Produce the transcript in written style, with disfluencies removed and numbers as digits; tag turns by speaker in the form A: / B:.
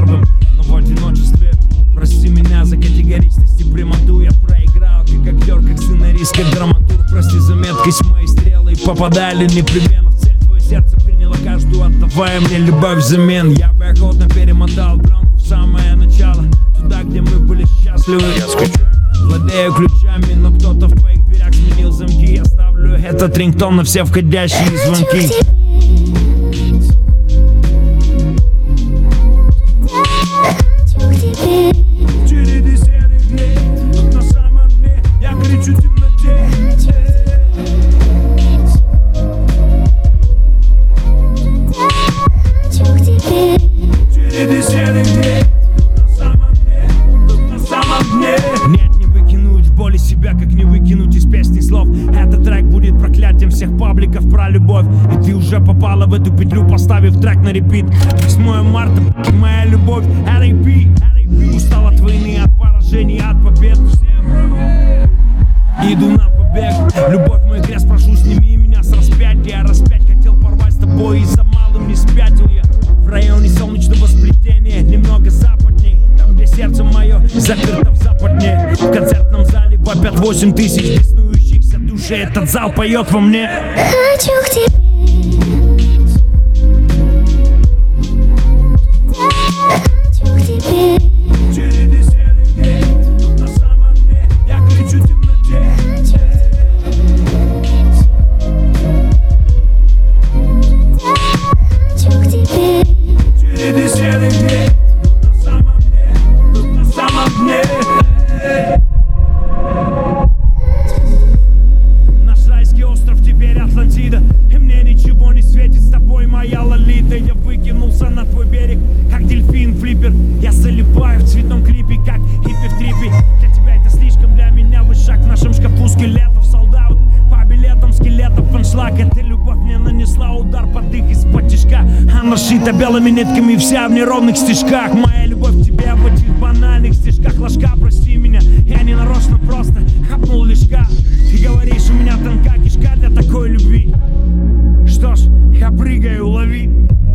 A: первым, но в одиночестве. Прости меня за категоричность и прямоту. Я проиграл как актер, как сценарист, как драматург. Прости за меткость, мои стрелы попадали непременно в цель. Твое сердце приняло каждую, отдавая мне любовь взамен. Я бы охотно перемотал пленку в самое начало, туда, где мы были счастливы. Я скучаю, владею ключами, но кто-то в твоих дверях сменил замки. Я ставлю этот рингтон на все входящие звонки. Череды серых дней, тут на самом дне я кричу в темноте. Череды серых дней, тут на самом дне. Нет, не выкинуть в боли себя, как не выкинуть из песни слов. Этот трек будет проклятием всех пабликов про любовь. И ты уже попала в эту петлю, поставив трек на репит. 8 марта, моя любовь, R.I.P. Устал от войны, от поражений, от побед. Иду на побег. Любовь, мой крест, прошу, сними меня с распятия. Распять хотел порвать с тобой, и за малым не спятил я. В районе солнечного сплетения, немного западней, там, где сердце мое заперто в западне. В концертном зале вопят 8 тысяч беснующихся душей. Этот зал поет во мне.
B: Хочу к тебе. Хочу к тебе.
A: Череды серых дней, тут на самом дне я кричу в темноте.
B: Хочу к тебе.
A: Череды серых дней, тут на самом дне. Наш райский остров теперь Атлантида, и мне ничего не светит с тобой, моя Лолита. Я выкинулся на твой берег, как дельфин флиппер. Я залипаю в цветном клипе, как хиппи в трипе. Для тебя это слишком, для меня вышаг в нашем шкафу скелетов. Солдат по билетам скелетов, аншлаг. Эта любовь мне нанесла удар под их из-под тишка. Она шита белыми нитками, вся в неровных стежках. Моя любовь к тебе в этих банальных стежках. Ложка, прости меня, я не нарочно, просто хапнул лишка. Ты говоришь, у меня тонка кишка для такой любви. Что ж, я прыгаю, лови.